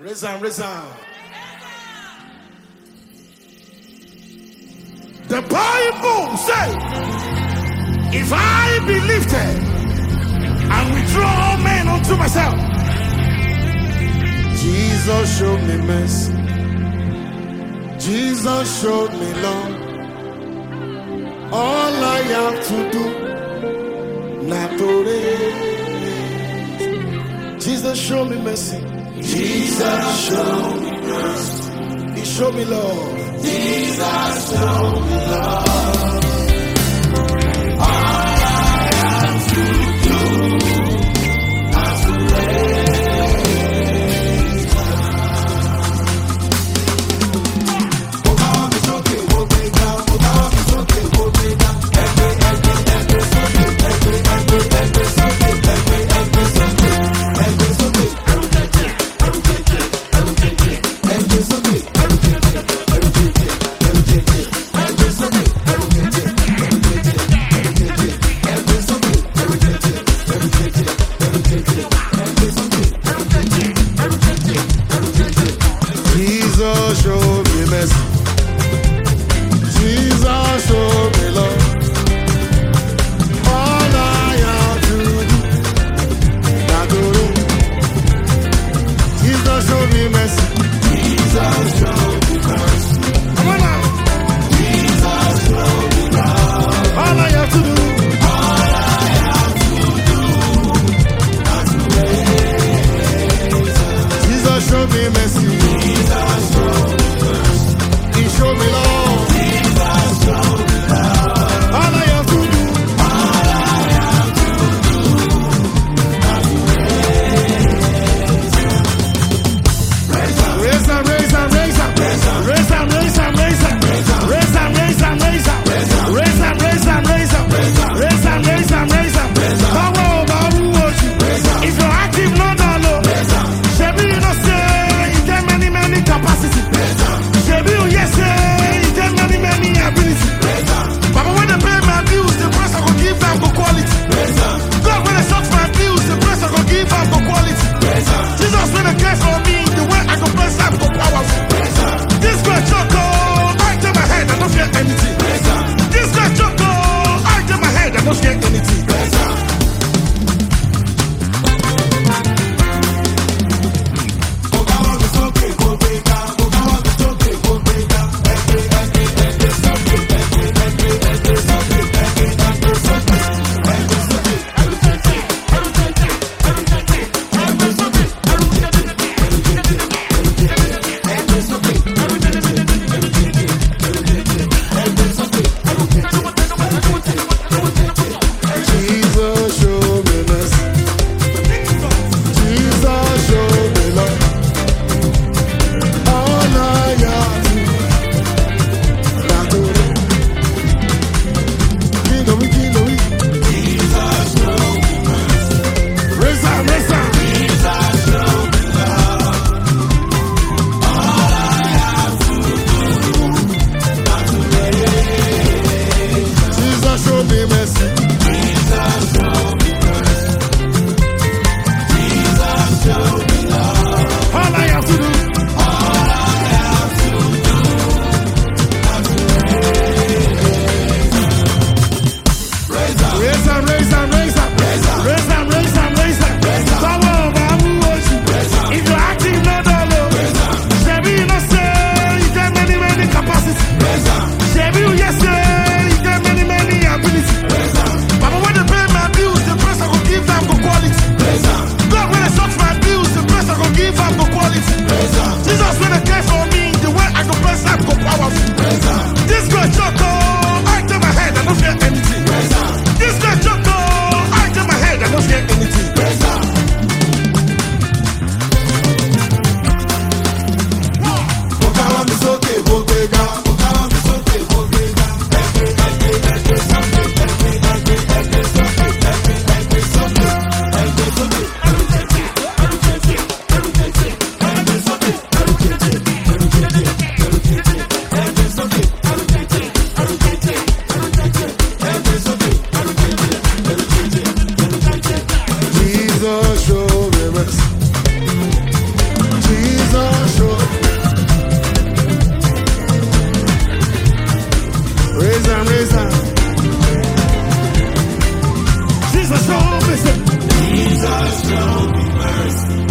Reason. The Bible says, if I be lifted and withdraw all men unto myself, Jesus showed me mercy. Jesus showed me love. All I have to do, not to raise. Jesus showed me mercy. Jesus showed me mercy. He showed me love. Jesus showed me love. All I have to do, not to raise. It's okay, we'll break down. It's okay, we'll break down. Jesus showed me mercy. Jesus showed me love. All I have to do, not to do. Jesus showed me mercy. Jesus showed me mercy. Come on now. Jesus showed me love. All I have to do. All I have to do, not to raise. Jesus showed me mercy. Jesus showed me mercy. He showed me love. Jesus showed me love. All I have to do. All I have to do, not to raise. Raise up. If you're active, no dollar. Shebi, you know, say, you get many capacity. Shebi, yes, say, you get many ability. But when they pay my bills, the price I go give them for quality. God, when they short my bills, the price I go give them for quality. Jesus, when they care for me, the way I go bless them for powerful. This guy choco, I take my head, I don't fear anything. This guy choco, I take my head, I don't fear anything. show me mercy. Jesus, show me mercy.